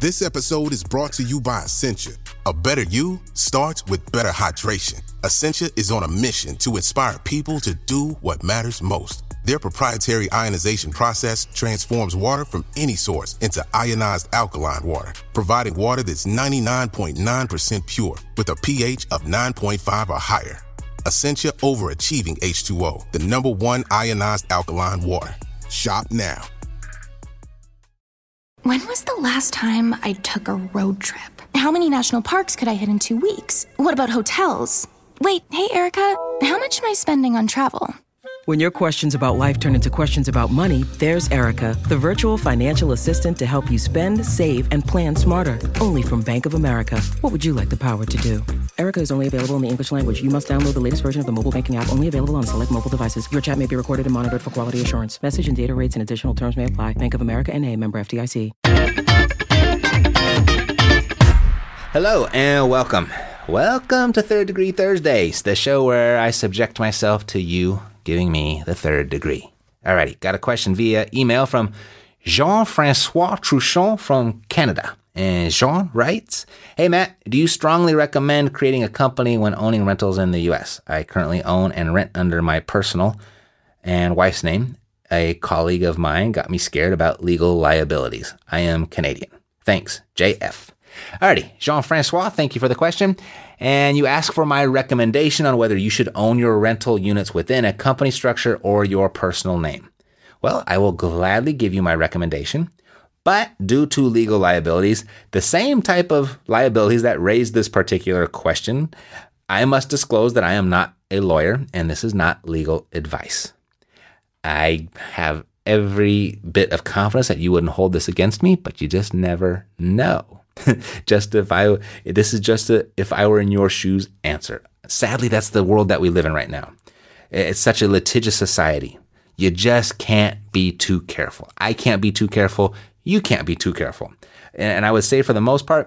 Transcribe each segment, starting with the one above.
This episode is brought to you by Essentia. A better you starts with better hydration. Essentia is on a mission to inspire people to do what matters most. Their proprietary ionization process transforms water from any source into ionized alkaline water, providing water that's 99.9% pure with a pH of 9.5 or higher. Essentia overachieving H2O, the #1 ionized alkaline water. Shop now. When was the last time I took a road trip? How many national parks could I hit in 2 weeks? What about hotels? Wait, hey, Erica, how much am I spending on travel? When your questions about life turn into questions about money, there's Erica, the virtual financial assistant to help you spend, save, and plan smarter. Only from Bank of America. What would you like the power to do? Erica is only available in the English language. You must download the latest version of the mobile banking app, only available on select mobile devices. Your chat may be recorded and monitored for quality assurance. Message and data rates and additional terms may apply. Bank of America N.A., member FDIC. Hello and welcome. Welcome to Third Degree Thursdays, the show where I subject myself to you giving me the third degree. Alrighty, got a question via email from Jean-Francois Truchon from Canada. And Jean writes, "Hey Matt, do you strongly recommend creating a company when owning rentals in the U.S.? I currently own and rent under my personal and wife's name. A colleague of mine got me scared about legal liabilities. I am Canadian. Thanks, JF." Alrighty, Jean-Francois, thank you for the question. And you ask for my recommendation on whether you should own your rental units within a company structure or your personal name. Well, I will gladly give you my recommendation, but due to legal liabilities, the same type of liabilities that raised this particular question, I must disclose that I am not a lawyer and this is not legal advice. I have every bit of confidence that you wouldn't hold this against me, but you just never know. If I were in your shoes answer. Sadly, that's the world that we live in right now. It's such a litigious society. You just can't be too careful. I can't be too careful. You can't be too careful. And I would say for the most part,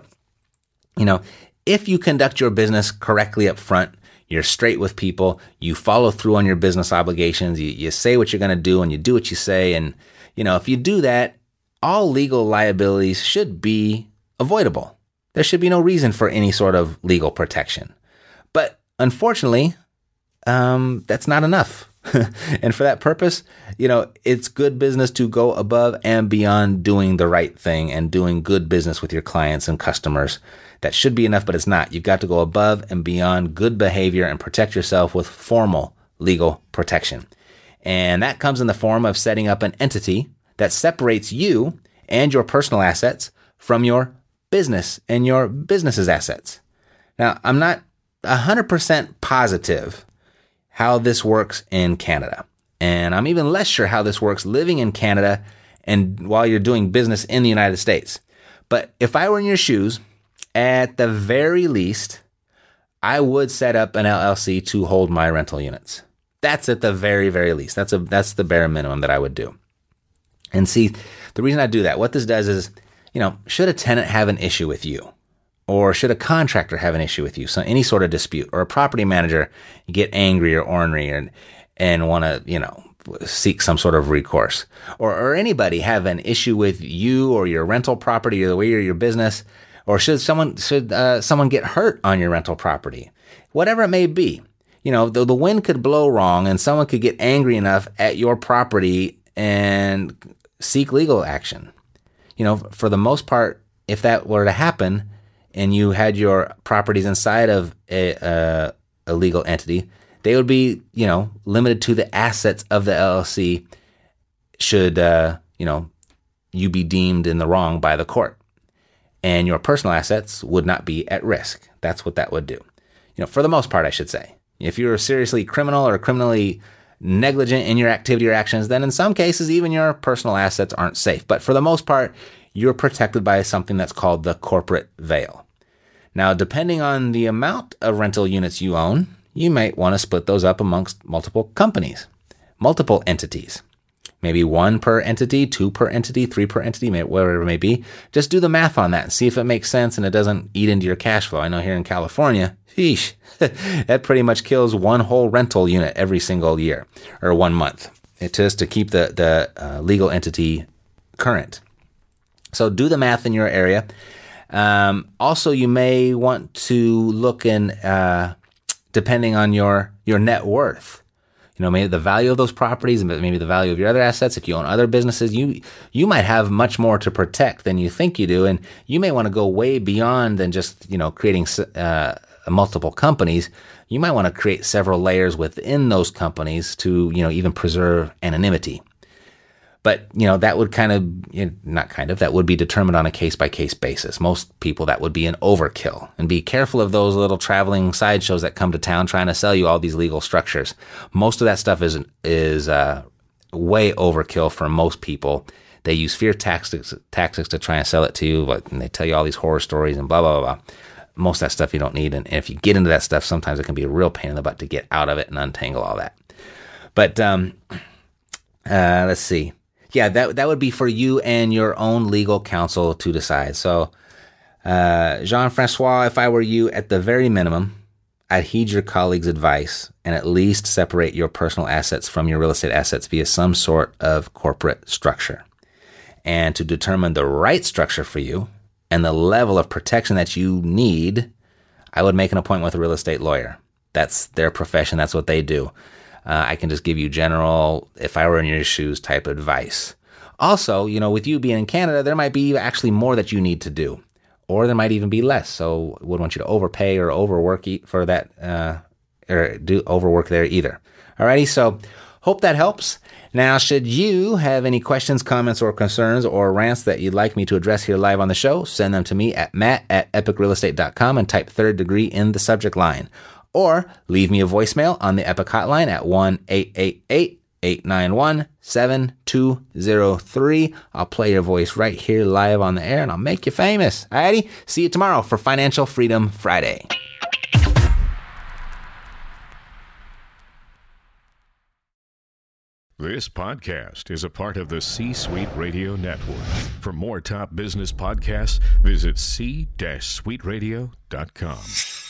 if you conduct your business correctly up front, you're straight with people, you follow through on your business obligations, you say what you're going to do and you do what you say. And, if you do that, all legal liabilities should be avoidable. There should be no reason for any sort of legal protection. But unfortunately, that's not enough. And for that purpose, it's good business to go above and beyond doing the right thing and doing good business with your clients and customers. That should be enough, but it's not. You've got to go above and beyond good behavior and protect yourself with formal legal protection. And that comes in the form of setting up an entity that separates you and your personal assets from your business and your business's assets. Now, I'm not 100% positive how this works in Canada. And I'm even less sure how this works living in Canada and while you're doing business in the United States. But if I were in your shoes, at the very least, I would set up an LLC to hold my rental units. That's at the very, very least. That's the bare minimum that I would do. And see, the reason I do that, what this does is, should a tenant have an issue with you? Or should a contractor have an issue with you? So any sort of dispute, or a property manager get angry or ornery and want to, seek some sort of recourse, or anybody have an issue with you or your rental property or the way your business, or should someone get hurt on your rental property, whatever it may be. The wind could blow wrong and someone could get angry enough at your property and seek legal action. For the most part, if that were to happen and you had your properties inside of a legal entity, they would be, limited to the assets of the LLC should, you be deemed in the wrong by the court. And your personal assets would not be at risk. That's what that would do. For the most part, I should say. If you're seriously criminal or criminally negligent in your activity or actions, then in some cases, even your personal assets aren't safe. But for the most part, you're protected by something that's called the corporate veil. Now, depending on the amount of rental units you own, you might want to split those up amongst multiple companies, multiple entities. Maybe 1 per entity, 2 per entity, 3 per entity, whatever it may be. Just do the math on that and see if it makes sense and it doesn't eat into your cash flow. I know here in California, sheesh, that pretty much kills one whole rental unit every single year or 1 month. It's just to keep the legal entity current. So do the math in your area. Also, you may want to look in, depending on your net worth. Maybe the value of those properties, maybe the value of your other assets. If you own other businesses, you might have much more to protect than you think you do. And you may want to go way beyond than just, creating multiple companies. You might want to create several layers within those companies to, even preserve anonymity. But, that would that would be determined on a case-by-case basis. Most people, that would be an overkill. And be careful of those little traveling sideshows that come to town trying to sell you all these legal structures. Most of that stuff is way overkill for most people. They use fear tactics to try and sell it to you, and they tell you all these horror stories and blah, blah, blah, blah. Most of that stuff you don't need. And if you get into that stuff, sometimes it can be a real pain in the butt to get out of it and untangle all that. But let's see. Yeah, that would be for you and your own legal counsel to decide. So, Jean-Francois, if I were you, at the very minimum, I'd heed your colleague's advice and at least separate your personal assets from your real estate assets via some sort of corporate structure. And to determine the right structure for you and the level of protection that you need, I would make an appointment with a real estate lawyer. That's their profession. That's what they do. I can just give you general, if I were in your shoes, type advice. Also, with you being in Canada, there might be actually more that you need to do, or there might even be less. So I wouldn't want you to overpay or overwork for that, or do overwork there either. Alrighty, so hope that helps. Now, should you have any questions, comments, or concerns or rants that you'd like me to address here live on the show, send them to me at matt@epicrealestate.com and type 3rd degree in the subject line. Or leave me a voicemail on the Epic Hotline at 1-888-891-7203. I'll play your voice right here live on the air, and I'll make you famous. Alrighty? See you tomorrow for Financial Freedom Friday. This podcast is a part of the C-Suite Radio Network. For more top business podcasts, visit c-suiteradio.com.